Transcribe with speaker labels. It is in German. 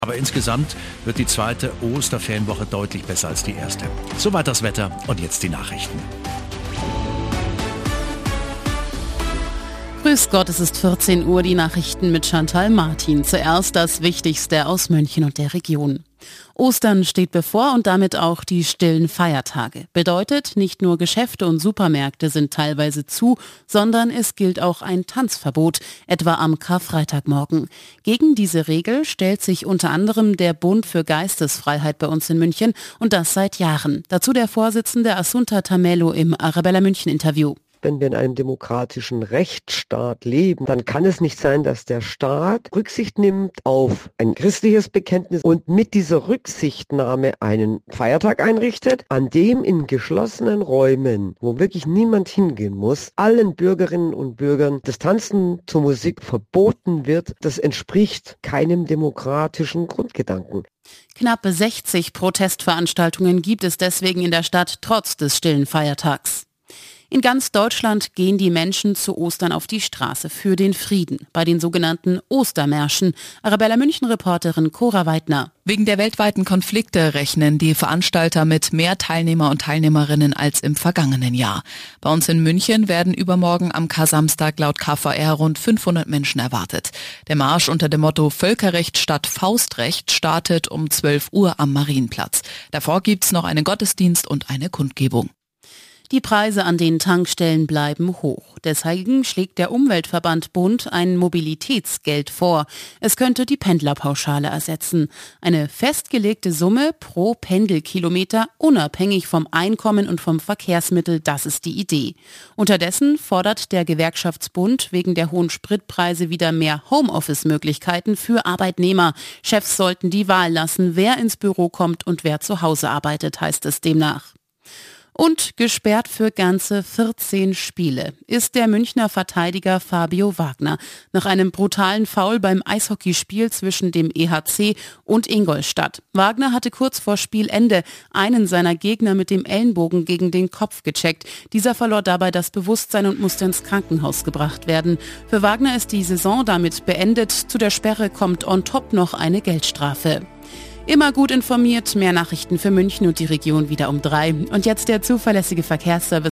Speaker 1: Aber insgesamt wird die zweite Osterferienwoche deutlich besser als die erste. Soweit das Wetter und jetzt die Nachrichten.
Speaker 2: Grüß Gott, es ist 14 Uhr, die Nachrichten mit Chantal Martin. Zuerst das Wichtigste aus München und der Region. Ostern steht bevor und damit auch die stillen Feiertage. Bedeutet, nicht nur Geschäfte und Supermärkte sind teilweise zu, sondern es gilt auch ein Tanzverbot, etwa am Karfreitagmorgen. Gegen diese Regel stellt sich unter anderem der Bund für Geistesfreiheit bei uns in München und das seit Jahren. Dazu der Vorsitzende Assunta Tamelo im Arabella München Interview.
Speaker 3: Wenn wir in einem demokratischen Rechtsstaat leben, dann kann es nicht sein, dass der Staat Rücksicht nimmt auf ein christliches Bekenntnis und mit dieser Rücksichtnahme einen Feiertag einrichtet, an dem in geschlossenen Räumen, wo wirklich niemand hingehen muss, allen Bürgerinnen und Bürgern das Tanzen zur Musik verboten wird. Das entspricht keinem demokratischen Grundgedanken.
Speaker 2: Knapp 60 Protestveranstaltungen gibt es deswegen in der Stadt trotz des stillen Feiertags. In ganz Deutschland gehen die Menschen zu Ostern auf die Straße für den Frieden, bei den sogenannten Ostermärschen. Arabella München-Reporterin Cora Weidner.
Speaker 4: Wegen der weltweiten Konflikte rechnen die Veranstalter mit mehr Teilnehmer und Teilnehmerinnen als im vergangenen Jahr. Bei uns in München werden übermorgen am Kar-Samstag laut KVR rund 500 Menschen erwartet. Der Marsch unter dem Motto Völkerrecht statt Faustrecht startet um 12 Uhr am Marienplatz. Davor gibt's noch einen Gottesdienst und eine Kundgebung.
Speaker 2: Die Preise an den Tankstellen bleiben hoch. Deswegen schlägt der Umweltverband Bund ein Mobilitätsgeld vor. Es könnte die Pendlerpauschale ersetzen. Eine festgelegte Summe pro Pendelkilometer, unabhängig vom Einkommen und vom Verkehrsmittel, das ist die Idee. Unterdessen fordert der Gewerkschaftsbund wegen der hohen Spritpreise wieder mehr Homeoffice-Möglichkeiten für Arbeitnehmer. Chefs sollten die Wahl lassen, wer ins Büro kommt und wer zu Hause arbeitet, heißt es demnach. Und gesperrt für ganze 14 Spiele ist der Münchner Verteidiger Fabio Wagner nach einem brutalen Foul beim Eishockeyspiel zwischen dem EHC und Ingolstadt. Wagner hatte kurz vor Spielende einen seiner Gegner mit dem Ellenbogen gegen den Kopf gecheckt. Dieser verlor dabei das Bewusstsein und musste ins Krankenhaus gebracht werden. Für Wagner ist die Saison damit beendet. Zu der Sperre kommt on top noch eine Geldstrafe. Immer gut informiert, mehr Nachrichten für München und die Region wieder um 3. Und jetzt der zuverlässige Verkehrsservice.